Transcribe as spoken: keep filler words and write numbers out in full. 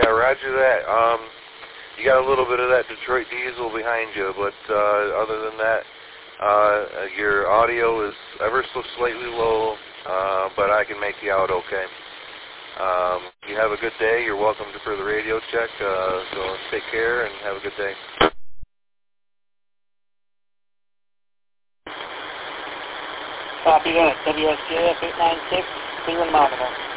roger that. Um, you got a little bit of that Detroit diesel behind you, but uh, other than that, uh, your audio is ever so slightly low, uh, but I can make you out okay. Um, you have a good day. You're welcome to for the radio check. Uh, so take care and have a good day. Copy that. W S J F eight nine six, Cleveland Monitor.